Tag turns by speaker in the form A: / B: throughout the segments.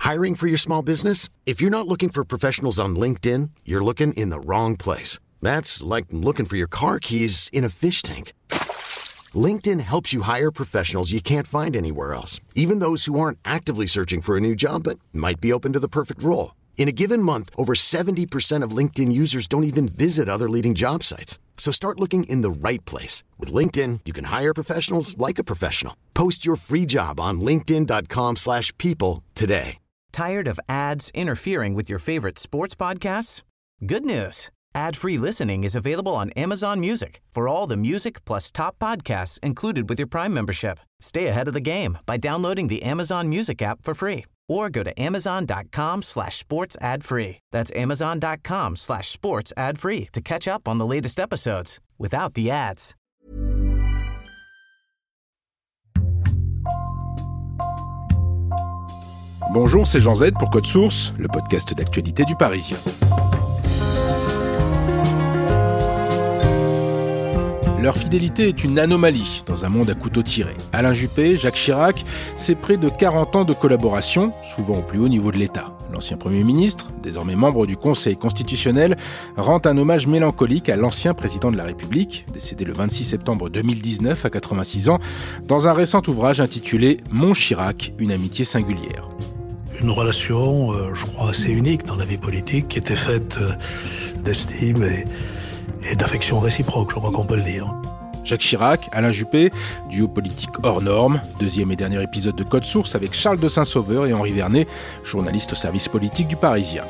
A: Hiring for your small business? If you're not looking for professionals on LinkedIn, you're looking in the wrong place. That's like looking for your car keys in a fish tank. LinkedIn helps you hire professionals you can't find anywhere else, even those who aren't actively searching for a new job but might be open to the perfect role. In a given month, over 70% of LinkedIn users don't even visit other leading job sites. So start looking in the right place. With LinkedIn, you can hire professionals like a professional. Post your free job on linkedin.com/people today.
B: Tired of ads interfering with your favorite sports podcasts? Good news. Ad-free listening is available on Amazon Music for all the music plus top podcasts included with your Prime membership. Stay ahead of the game by downloading the Amazon Music app for free or go to amazon.com/sports ad-free. That's amazon.com/sports ad-free to catch up on the latest episodes without the ads.
C: Bonjour, c'est Jean Z pour Code Source, le podcast d'actualité du Parisien. Leur fidélité est une anomalie dans un monde à couteau tiré. Alain Juppé, Jacques Chirac, c'est près de 40 ans de collaboration, souvent au plus haut niveau de l'État. L'ancien Premier ministre, désormais membre du Conseil constitutionnel, rend un hommage mélancolique à l'ancien président de la République, décédé le 26 septembre 2019 à 86 ans, dans un récent ouvrage intitulé « Mon Chirac, une amitié singulière ».
D: Une relation, je crois, assez unique dans la vie politique, qui était faite d'estime et d'affection réciproque, je crois qu'on peut le dire.
C: Jacques Chirac, Alain Juppé, duo politique hors norme. Deuxième et dernier épisode de Code Source avec Charles de Saint-Sauveur et Henri Vernet, journalistes au service politique du Parisien.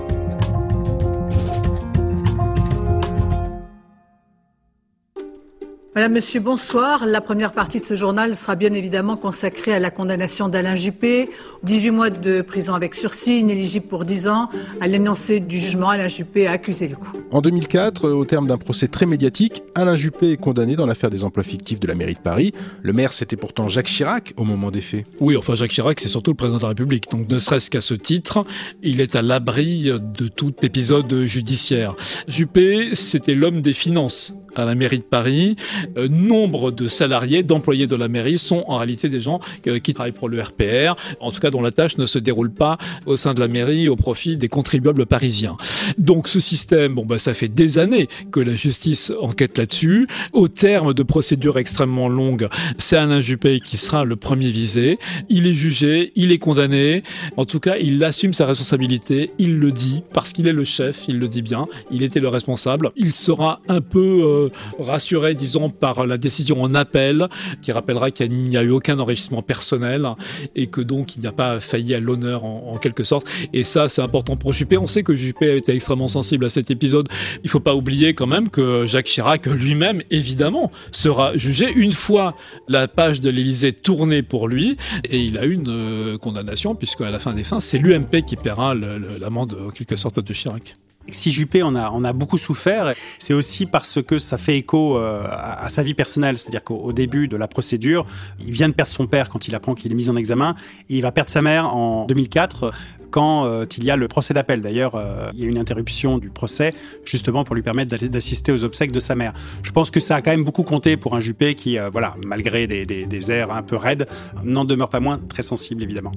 E: Madame, Monsieur, bonsoir. La première partie de ce journal sera bien évidemment consacrée à la condamnation d'Alain Juppé. 18 mois de prison avec sursis, inéligible pour 10 ans. À l'énoncé du jugement, Alain Juppé a accusé le coup.
C: En 2004, au terme d'un procès très médiatique, Alain Juppé est condamné dans l'affaire des emplois fictifs de la mairie de Paris. Le maire, c'était pourtant Jacques Chirac au moment des faits.
F: Oui, enfin Jacques Chirac, c'est surtout le président de la République. Donc ne serait-ce qu'à ce titre, il est à l'abri de tout épisode judiciaire. Juppé, c'était l'homme des finances à la mairie de Paris. Nombre de salariés, d'employés de la mairie sont en réalité des gens qui travaillent pour le RPR, en tout cas dont la tâche ne se déroule pas au sein de la mairie au profit des contribuables parisiens. Donc ce système, ça fait des années que la justice enquête là-dessus. Au terme de procédures extrêmement longues, c'est Alain Juppé qui sera le premier visé. Il est jugé, il est condamné. En tout cas, il assume sa responsabilité, il le dit, parce qu'il est le chef, il le dit bien, il était le responsable. Il sera un peu rassuré, disons, par la décision en appel, qui rappellera qu'il n'y a eu aucun enrichissement personnel et que donc il n'a pas failli à l'honneur en quelque sorte. Et ça, c'est important pour Juppé. On sait que Juppé a été extrêmement sensible à cet épisode. Il ne faut pas oublier quand même que Jacques Chirac lui-même, évidemment, sera jugé une fois la page de l'Élysée tournée pour lui. Et il a eu une condamnation, puisque à la fin des fins, c'est l'UMP qui paiera l'amende en quelque sorte de Chirac.
G: Si Juppé en a beaucoup souffert, c'est aussi parce que ça fait écho à sa vie personnelle. C'est-à-dire qu'au début de la procédure, il vient de perdre son père quand il apprend qu'il est mis en examen, et il va perdre sa mère en 2004 quand il y a le procès d'appel. D'ailleurs, il y a une interruption du procès justement pour lui permettre d'assister aux obsèques de sa mère. Je pense que ça a quand même beaucoup compté pour un Juppé qui, malgré des airs un peu raides, n'en demeure pas moins très sensible, évidemment.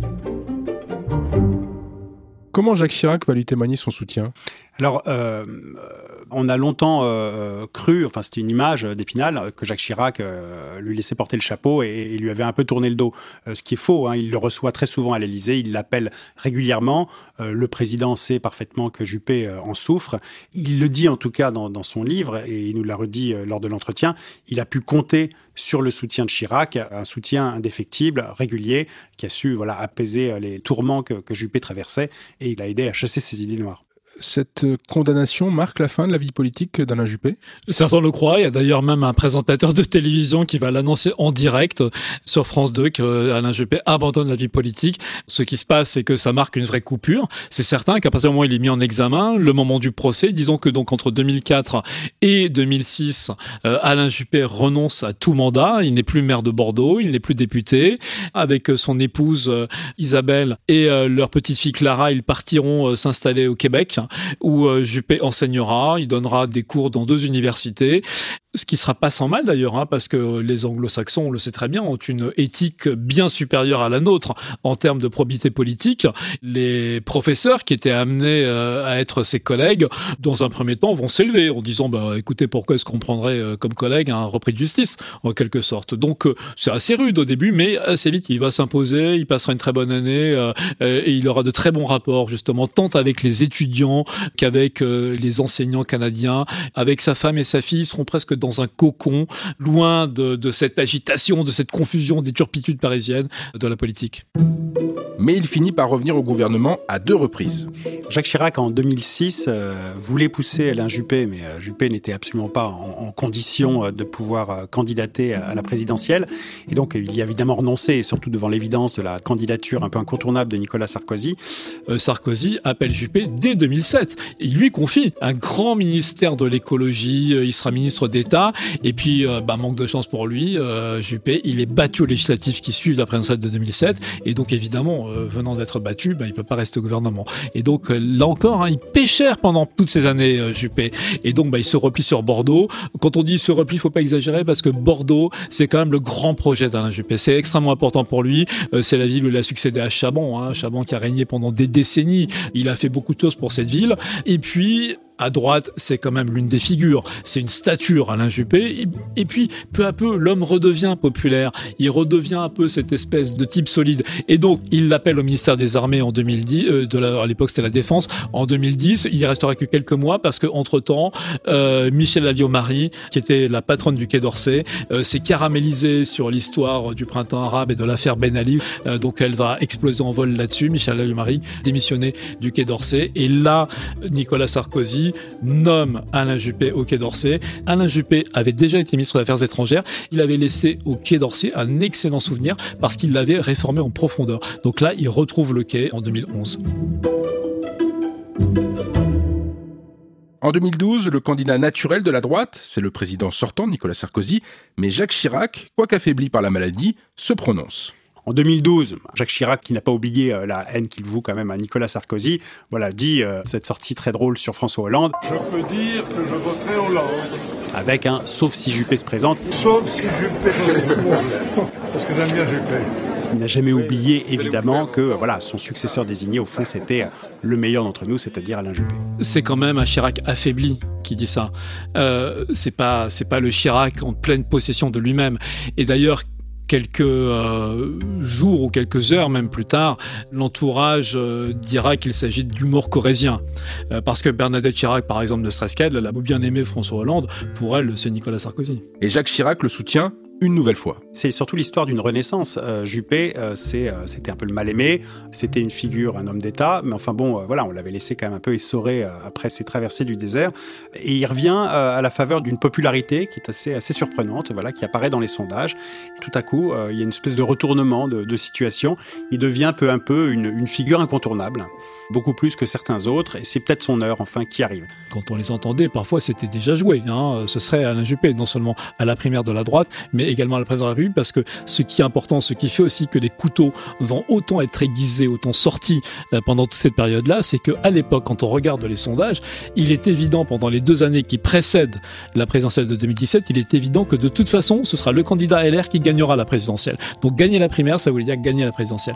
C: Comment Jacques Chirac va lui témoigner son soutien ?
G: Alors, on a longtemps cru, c'était une image d'Épinal, que Jacques Chirac lui laissait porter le chapeau et lui avait un peu tourné le dos. Ce qui est faux, il le reçoit très souvent à l'Élysée, il l'appelle régulièrement. Le président sait parfaitement que Juppé en souffre. Il le dit en tout cas dans son livre, et il nous l'a redit lors de l'entretien, il a pu compter sur le soutien de Chirac, un soutien indéfectible, régulier, qui a su apaiser les tourments que Juppé traversait, et il a aidé à chasser ses idées noires.
C: Cette condamnation marque la fin de la vie politique d'Alain Juppé ?
F: Certains le croient. Il y a d'ailleurs même un présentateur de télévision qui va l'annoncer en direct sur France 2 qu'Alain Juppé abandonne la vie politique. Ce qui se passe, c'est que ça marque une vraie coupure. C'est certain qu'à partir du moment où il est mis en examen, le moment du procès, disons que donc entre 2004 et 2006, Alain Juppé renonce à tout mandat. Il n'est plus maire de Bordeaux, il n'est plus député. Avec son épouse Isabelle et leur petite fille Clara, ils partiront s'installer au Québec, où Juppé enseignera, il donnera des cours dans 2 universités. Ce qui sera pas sans mal d'ailleurs, parce que les anglo-saxons, on le sait très bien, ont une éthique bien supérieure à la nôtre en termes de probité politique. Les professeurs qui étaient amenés à être ses collègues, dans un premier temps, vont s'élever en disant écoutez, pourquoi est-ce qu'on prendrait comme collègue un repris de justice, en quelque sorte. Donc c'est assez rude au début, mais assez vite, il va s'imposer, il passera une très bonne année et il aura de très bons rapports, justement, tant avec les étudiants qu'avec les enseignants canadiens. Avec sa femme et sa fille, ils seront presque dans un cocon, loin de cette agitation, de cette confusion, des turpitudes parisiennes de la politique.
C: Mais il finit par revenir au gouvernement à 2 reprises.
G: Jacques Chirac, en 2006, voulait pousser Alain Juppé, mais Juppé n'était absolument pas en condition de pouvoir candidater à la présidentielle. Et donc, il y a évidemment renoncé, surtout devant l'évidence de la candidature un peu incontournable de Nicolas Sarkozy.
F: Sarkozy appelle Juppé dès 2007. Il lui confie un grand ministère de l'écologie, il sera ministre d'État. Et puis, manque de chance pour lui, Juppé, il est battu aux législatives qui suivent la présidentielle de 2007. Et donc, évidemment, venant d'être battu, il peut pas rester au gouvernement. Et donc, là encore, il paie cher pendant toutes ces années, Juppé. Et donc, il se replie sur Bordeaux. Quand on dit se replie, faut pas exagérer, parce que Bordeaux, c'est quand même le grand projet d'Alain Juppé. C'est extrêmement important pour lui. C'est la ville où il a succédé à Chaban, Chaban qui a régné pendant des décennies. Il a fait beaucoup de choses pour cette ville. Et puis, à droite, c'est quand même l'une des figures. C'est une stature, Alain Juppé. Et puis, peu à peu, l'homme redevient populaire. Il redevient un peu cette espèce de type solide. Et donc, il l'appelle au ministère des Armées en 2010. À l'époque, c'était la Défense. En 2010, il y restera que quelques mois parce que, entre-temps, Michèle Alliot-Marie, qui était la patronne du Quai d'Orsay, s'est caramélisée sur l'histoire du printemps arabe et de l'affaire Ben Ali. Donc, elle va exploser en vol là-dessus. Michèle Alliot-Marie, démissionnée du Quai d'Orsay. Et là, Nicolas Sarkozy nomme Alain Juppé au Quai d'Orsay. Alain Juppé avait déjà été ministre des Affaires étrangères. Il avait laissé au Quai d'Orsay un excellent souvenir parce qu'il l'avait réformé en profondeur. Donc là, il retrouve le Quai en 2011.
C: En 2012, le candidat naturel de la droite, c'est le président sortant, Nicolas Sarkozy, mais Jacques Chirac, quoique affaibli par la maladie, se prononce.
G: En 2012, Jacques Chirac, qui n'a pas oublié la haine qu'il voue quand même à Nicolas Sarkozy, dit cette sortie très drôle sur François Hollande.
H: Je peux dire que je voterai Hollande.
G: Avec un « sauf si Juppé se présente ».
H: Sauf si Juppé se présente. Parce que j'aime bien Juppé.
G: Il n'a jamais oublié, évidemment, que son successeur désigné, au fond, c'était le meilleur d'entre nous, c'est-à-dire Alain Juppé.
F: C'est quand même un Chirac affaibli qui dit ça. C'est pas le Chirac en pleine possession de lui-même. Et d'ailleurs, quelques jours ou quelques heures même plus tard, l'entourage dira qu'il s'agit d'humour corrézien. Parce que Bernadette Chirac, par exemple, ne serait-ce qu'elle, elle a bien aimé François Hollande. Pour elle, c'est Nicolas Sarkozy.
C: Et Jacques Chirac le soutient une nouvelle fois.
G: C'est surtout l'histoire d'une renaissance. Juppé, c'était un peu le mal-aimé, c'était une figure, un homme d'État, mais enfin on l'avait laissé quand même un peu essoré après ses traversées du désert. Et il revient à la faveur d'une popularité qui est assez surprenante, qui apparaît dans les sondages. Et tout à coup, il y a une espèce de retournement de situation. Il devient peu à peu une figure incontournable, beaucoup plus que certains autres, et c'est peut-être son heure, qui arrive.
F: Quand on les entendait, parfois c'était déjà joué. Ce serait Alain Juppé, non seulement à la primaire de la droite, mais également à la présidence de la République, parce que ce qui est important, ce qui fait aussi que les couteaux vont autant être aiguisés, autant sortis pendant toute cette période-là, c'est qu'à l'époque, quand on regarde les sondages, il est évident, pendant les 2 années qui précèdent la présidentielle de 2017, il est évident que de toute façon, ce sera le candidat LR qui gagnera la présidentielle. Donc gagner la primaire, ça voulait dire gagner la présidentielle.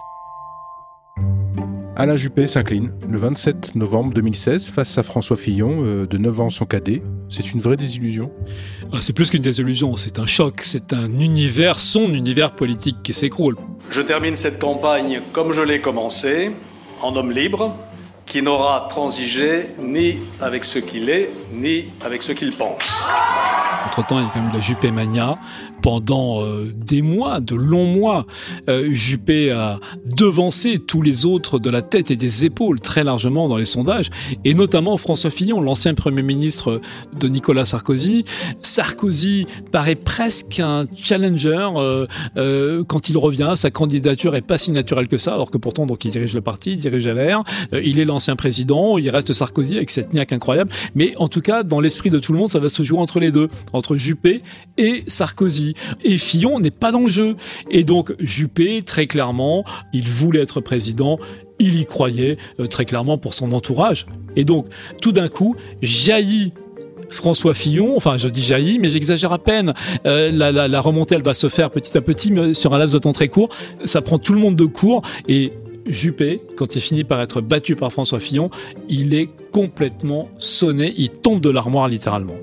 C: Alain Juppé s'incline le 27 novembre 2016 face à François Fillon, de 9 ans son cadet. C'est une vraie désillusion.
F: C'est plus qu'une désillusion, c'est un choc, c'est un univers, son univers politique qui s'écroule.
I: Je termine cette campagne comme je l'ai commencée, en homme libre, qui n'aura transigé ni avec ce qu'il est, ni avec ce qu'il pense.
F: Entre-temps, il y a quand même eu la Juppé-mania. Pendant des mois, de longs mois, Juppé a devancé tous les autres de la tête et des épaules très largement dans les sondages, et notamment François Fillon, l'ancien Premier ministre de Nicolas Sarkozy. Sarkozy paraît presque un challenger quand il revient. Sa candidature est pas si naturelle que ça, alors que pourtant donc il dirige le parti, il dirige LR, il est l'ancien président, il reste Sarkozy avec cette niaque incroyable. Mais en tout cas, dans l'esprit de tout le monde, ça va se jouer entre les deux, entre Juppé et Sarkozy. Et Fillon n'est pas dans le jeu. Et donc Juppé, très clairement, il voulait être président, il y croyait très clairement pour son entourage. Et donc, tout d'un coup, jaillit François Fillon, enfin je dis jaillit, mais j'exagère à peine. La remontée, elle va se faire petit à petit, mais sur un laps de temps très court. Ça prend tout le monde de court et Juppé, quand il finit par être battu par François Fillon, il est complètement sonné, il tombe de l'armoire littéralement.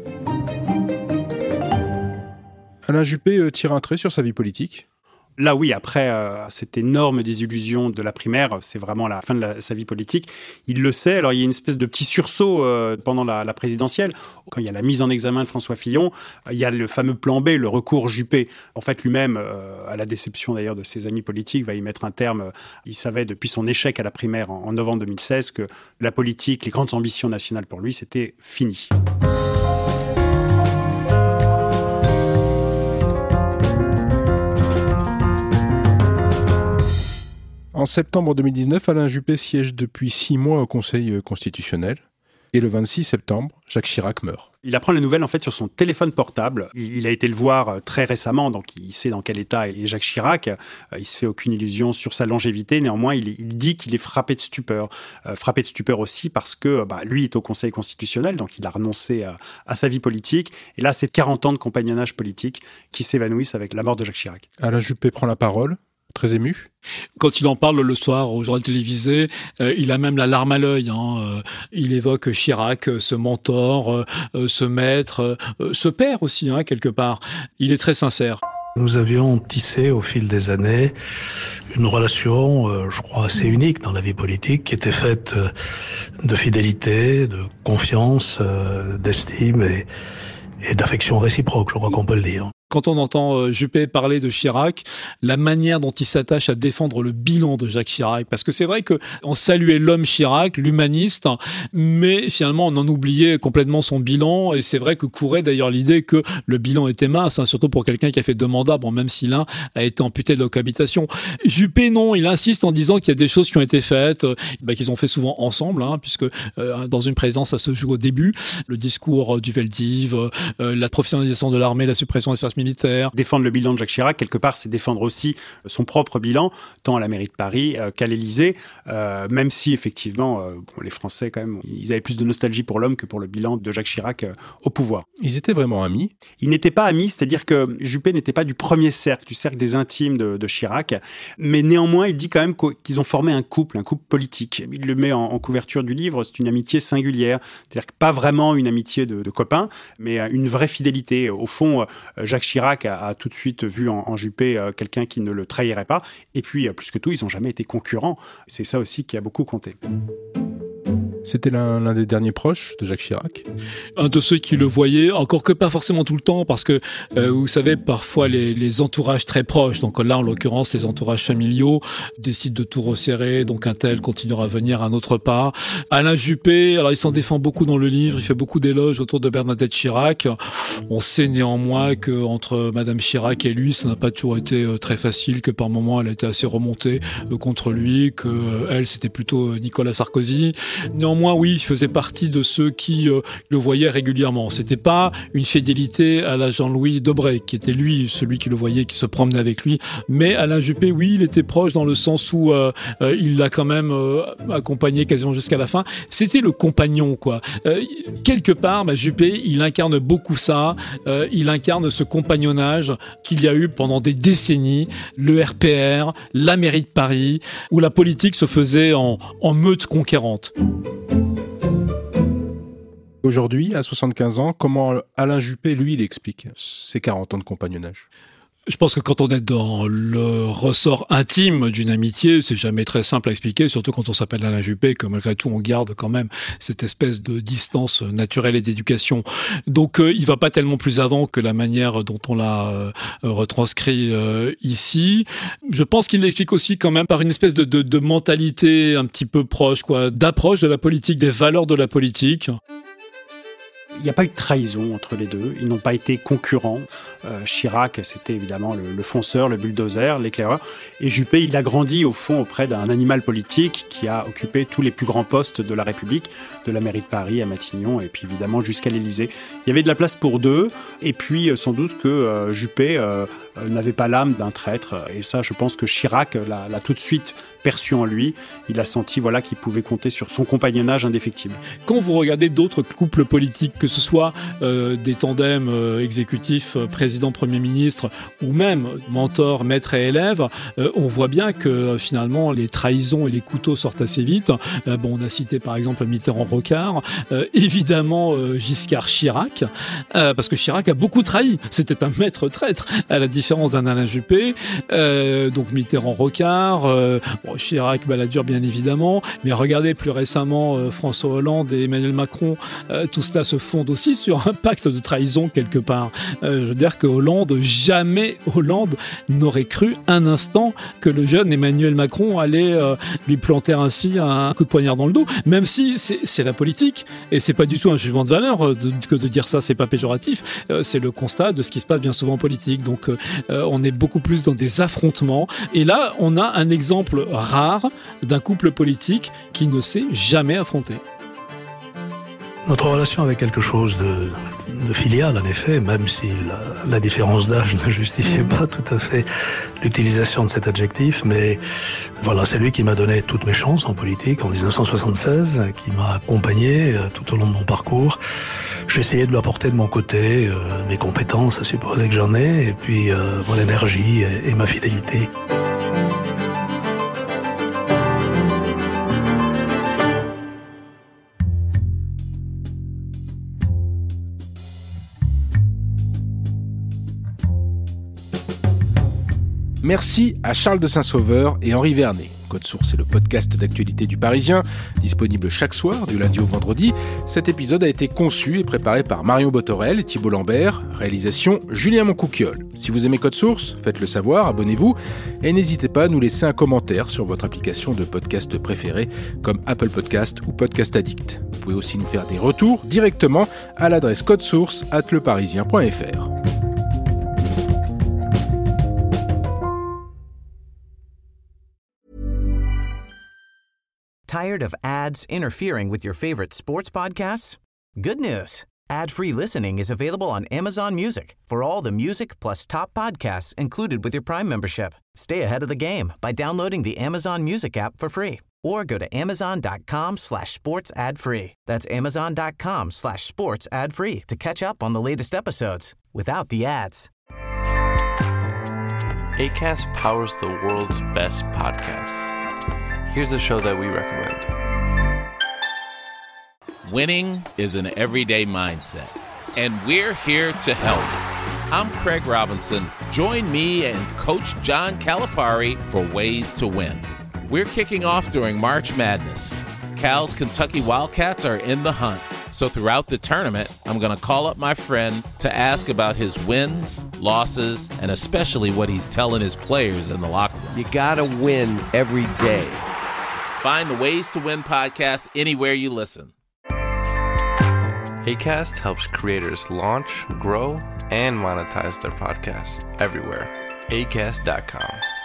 C: Alain Juppé tire un trait sur sa vie politique.
G: Là, oui, après cette énorme désillusion de la primaire, c'est vraiment la fin de sa vie politique. Il le sait. Alors, il y a une espèce de petit sursaut pendant la présidentielle. Quand il y a la mise en examen de François Fillon, il y a le fameux plan B, le recours Juppé. En fait, lui-même, à la déception d'ailleurs de ses amis politiques, va y mettre un terme. Il savait depuis son échec à la primaire en novembre 2016 que la politique, les grandes ambitions nationales pour lui, c'était fini.
C: En septembre 2019, Alain Juppé siège depuis 6 mois au Conseil constitutionnel. Et le 26 septembre, Jacques Chirac meurt.
G: Il apprend la nouvelle en fait sur son téléphone portable. Il a été le voir très récemment, donc il sait dans quel état est Jacques Chirac. Il se fait aucune illusion sur sa longévité. Néanmoins, il dit qu'il est frappé de stupeur. Frappé de stupeur aussi parce que lui est au Conseil constitutionnel, donc il a renoncé à sa vie politique. Et là, c'est 40 ans de compagnonnage politique qui s'évanouissent avec la mort de Jacques Chirac.
C: Alain Juppé prend la parole. Très ému.
F: Quand il en parle le soir au journal télévisé, il a même la larme à l'œil. Il évoque Chirac, ce mentor, ce maître, ce père aussi, quelque part. Il est très sincère.
D: Nous avions tissé au fil des années une relation, je crois, assez unique dans la vie politique, qui était faite de fidélité, de confiance, d'estime et d'affection réciproque, je crois qu'on peut le dire.
F: Quand on entend Juppé parler de Chirac, la manière dont il s'attache à défendre le bilan de Jacques Chirac, parce que c'est vrai qu'on saluait l'homme Chirac, l'humaniste, mais finalement on en oubliait complètement son bilan, et c'est vrai que courait d'ailleurs l'idée que le bilan était mince, surtout pour quelqu'un qui a fait 2 mandats, même si l'un a été amputé de la cohabitation. Juppé, non, il insiste en disant qu'il y a des choses qui ont été faites, qu'ils ont fait souvent ensemble, puisque dans une présidence ça se joue au début, le discours du Veldiv, la professionnalisation de l'armée, la suppression des services militaire.
G: Défendre le bilan de Jacques Chirac, quelque part, c'est défendre aussi son propre bilan, tant à la mairie de Paris qu'à l'Élysée, même si, effectivement, les Français, quand même, ils avaient plus de nostalgie pour l'homme que pour le bilan de Jacques Chirac au pouvoir.
C: Ils étaient vraiment amis ?
G: Ils n'étaient pas amis, c'est-à-dire que Juppé n'était pas du premier cercle, du cercle des intimes de Chirac, mais néanmoins, il dit quand même qu'ils ont formé un couple politique. Il le met en couverture du livre, c'est une amitié singulière, c'est-à-dire que pas vraiment une amitié de copains, mais une vraie fidélité. Au fond, Jacques Chirac a tout de suite vu en Juppé quelqu'un qui ne le trahirait pas. Et puis, plus que tout, ils n'ont jamais été concurrents. C'est ça aussi qui a beaucoup compté.
C: C'était l'un des derniers proches de Jacques Chirac.
F: Un de ceux qui le voyaient, encore que pas forcément tout le temps, parce que, vous savez, parfois les entourages très proches, donc là en l'occurrence les entourages familiaux, décident de tout resserrer, donc un tel continuera à venir, un autre pas. Alain Juppé, alors il s'en défend beaucoup dans le livre, il fait beaucoup d'éloges autour de Bernadette Chirac. On sait néanmoins que entre Madame Chirac et lui, ça n'a pas toujours été très facile, que par moments elle a été assez remontée contre lui, que elle c'était plutôt Nicolas Sarkozy. Néanmoins, oui, il faisait partie de ceux qui le voyaient régulièrement. C'était pas une fidélité à la Jean-Louis Debré, qui était lui, celui qui le voyait, qui se promenait avec lui. Mais Alain Juppé, oui, il était proche dans le sens où il l'a quand même accompagné quasiment jusqu'à la fin. C'était le compagnon, quoi. Quelque part, Juppé, il incarne beaucoup ça. Il incarne ce compagnonnage qu'il y a eu pendant des décennies. Le RPR, la mairie de Paris, où la politique se faisait en meute conquérante.
C: Aujourd'hui, à 75 ans, comment Alain Juppé, lui, il explique ses 40 ans de compagnonnage ?
F: Je pense que quand on est dans le ressort intime d'une amitié, c'est jamais très simple à expliquer, surtout quand on s'appelle Alain Juppé, que malgré tout on garde quand même cette espèce de distance naturelle et d'éducation. Donc il va pas tellement plus avant que la manière dont on l'a retranscrit ici. Je pense qu'il l'explique aussi quand même par une espèce de mentalité un petit peu proche, quoi, d'approche de la politique, des valeurs de la politique.
G: Il n'y a pas eu de trahison entre les deux. Ils n'ont pas été concurrents. Chirac, c'était évidemment le fonceur, le bulldozer, l'éclaireur. Et Juppé, il a grandi au fond auprès d'un animal politique qui a occupé tous les plus grands postes de la République, de la mairie de Paris à Matignon et puis évidemment jusqu'à l'Élysée. Il y avait de la place pour deux. Et puis sans doute que Juppé n'avait pas l'âme d'un traître. Et ça, je pense que Chirac l'a tout de suite perçu en lui. Il a senti qu'il pouvait compter sur son compagnonnage indéfectible.
F: Quand vous regardez d'autres couples politiques que que ce soit des tandems exécutifs, président, premier ministre, ou même mentor, maître et élève, on voit bien que finalement les trahisons et les couteaux sortent assez vite. On a cité par exemple Mitterrand-Rocard, évidemment Giscard Chirac, parce que Chirac a beaucoup trahi. C'était un maître traître, à la différence d'un Alain Juppé. Donc Mitterrand-Rocard, Chirac, Balladur bien évidemment, mais regardez plus récemment François Hollande et Emmanuel Macron, tout cela se fonde aussi sur un pacte de trahison quelque part. Je veux dire que jamais Hollande n'aurait cru un instant que le jeune Emmanuel Macron allait lui planter ainsi un coup de poignard dans le dos, même si c'est la politique, et c'est pas du tout un jugement de valeur que de dire ça, c'est pas péjoratif, c'est le constat de ce qui se passe bien souvent en politique. Donc on est beaucoup plus dans des affrontements, et là on a un exemple rare d'un couple politique qui ne s'est jamais affronté.
D: Notre relation avait quelque chose de filial, en effet, même si la différence d'âge ne justifiait pas tout à fait l'utilisation de cet adjectif. Mais voilà, c'est lui qui m'a donné toutes mes chances en politique en 1976, qui m'a accompagné tout au long de mon parcours. J'ai essayé de lui apporter de mon côté mes compétences, à supposer que j'en ai, et puis mon énergie et ma fidélité.
C: Merci à Charles de Saint-Sauveur et Henri Vernet. Code Source est le podcast d'actualité du Parisien, disponible chaque soir, du lundi au vendredi. Cet épisode a été conçu et préparé par Marion Botorel et Thibault Lambert. Réalisation Julien Moncouquiol. Si vous aimez Code Source, faites-le savoir, abonnez-vous et n'hésitez pas à nous laisser un commentaire sur votre application de podcast préférée, comme Apple Podcast ou Podcast Addict. Vous pouvez aussi nous faire des retours directement à l'adresse codesource@leparisien.fr.
B: Tired of ads interfering with your favorite sports podcasts? Good news. Ad-free listening is available on Amazon Music for all the music plus top podcasts included with your Prime membership. Stay ahead of the game by downloading the Amazon Music app for free or go to amazon.com/sports ad free. That's amazon.com/sports ad free to catch up on the latest episodes without the ads.
J: Acast powers the world's best podcasts. Here's a show that we recommend.
K: Winning is an everyday mindset, and we're here to help. I'm Craig Robinson. Join me and Coach John Calipari for Ways to Win. We're kicking off during March Madness. Cal's Kentucky Wildcats are in the hunt. So throughout the tournament, I'm going to call up my friend to ask about his wins, losses, and especially what he's telling his players in the locker room.
L: You got to win every day.
K: Find the Ways to Win podcast anywhere you listen.
J: Acast helps creators launch, grow, and monetize their podcasts everywhere. Acast.com.